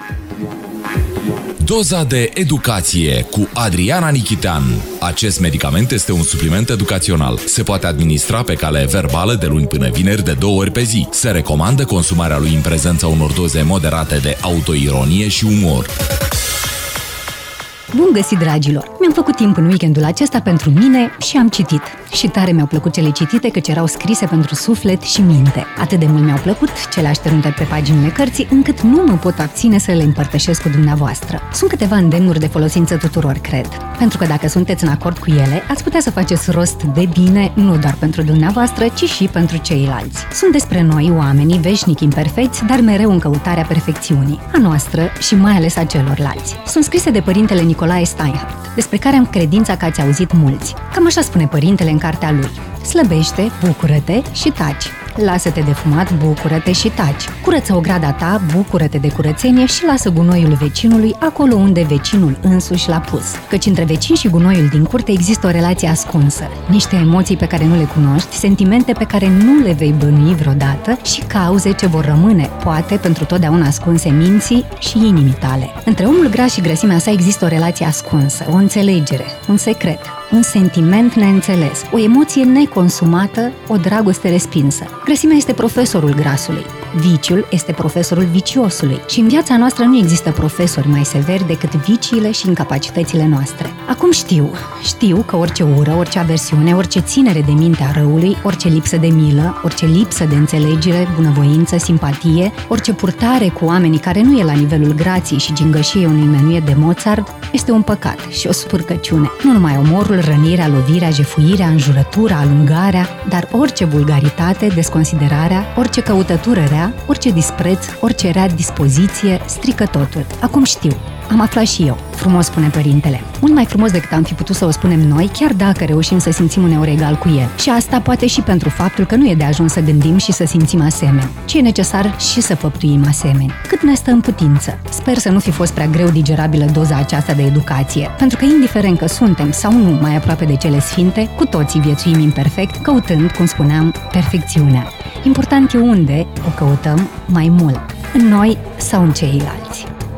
Doza de educație cu Adriana Nichitean. Acest medicament este un supliment educațional. Se poate administra pe cale verbală de luni până vineri de 2 ori pe zi. Se recomandă consumarea lui în prezența unor doze moderate de autoironie și umor. Bun găsit, dragilor! Mi-am făcut timp în weekendul acesta pentru mine și am citit. Și tare mi-au plăcut cele citite, căci erau scrise pentru suflet și minte. Atât de mult mi-au plăcut cele așternute pe paginile cărții, încât nu mă pot abține să le împărtășesc cu dumneavoastră. Sunt câteva îndemnuri de folosință tuturor, cred. Pentru că dacă sunteți în acord cu ele, ați putea să faceți rost de bine nu doar pentru dumneavoastră, ci și pentru ceilalți. Sunt despre noi, oamenii veșnic imperfecți, dar mereu în căutarea perfecțiunii, a noastră și mai ales a celorlalți. Sunt scrise de părintele Nicolae Steinhardt, despre care am credința că ați auzit mulți. Cam așa spune părintele în cartea lui: slăbește, bucură-te și taci. Lasă-te de fumat, bucură-te și taci. Curăță ograda ta, bucură-te de curățenie și lasă gunoiul vecinului acolo unde vecinul însuși l-a pus. Căci între vecin și gunoiul din curte există o relație ascunsă. Niște emoții pe care nu le cunoști, sentimente pe care nu le vei bănui vreodată și cauze ce vor rămâne, poate, pentru totdeauna ascunse minții și inimii tale. Între omul gras și grăsimea sa există o relație ascunsă, o înțelegere, un secret, un sentiment neînțeles, o emoție neconsumată, o dragoste respinsă. Grăsimea este profesorul grasului, viciul este profesorul viciosului și în viața noastră nu există profesori mai severi decât viciile și incapacitățile noastre. Acum știu că orice ură, orice aversiune, orice ținere de minte a răului, orice lipsă de milă, orice lipsă de înțelegere, bunăvoință, simpatie, orice purtare cu oamenii care nu e la nivelul grației și gingășiei unui menuet de Mozart, este un păcat și o spurcăciune. Nu numai omorul, rănirea, lovirea, jefuirea, înjurătura, alungarea, dar orice vulgaritate, desconsiderarea, orice căutătură rea, orice dispreț, orice rea dispoziție, strică totul. Acum știu. Am aflat și eu, frumos spune părintele. Mult mai frumos decât am fi putut să o spunem noi, chiar dacă reușim să simțim uneori egal cu el. Și asta poate și pentru faptul că nu e de ajuns să gândim și să simțim asemeni, ci e necesar și să făptuim asemeni. Cât ne stă în putință. Sper să nu fi fost prea greu digerabilă doza aceasta de educație, pentru că indiferent că suntem sau nu mai aproape de cele sfinte, cu toții viețuim imperfect, căutând, cum spuneam, perfecțiunea. Important e unde o căutăm mai mult, în noi sau în ceilalți.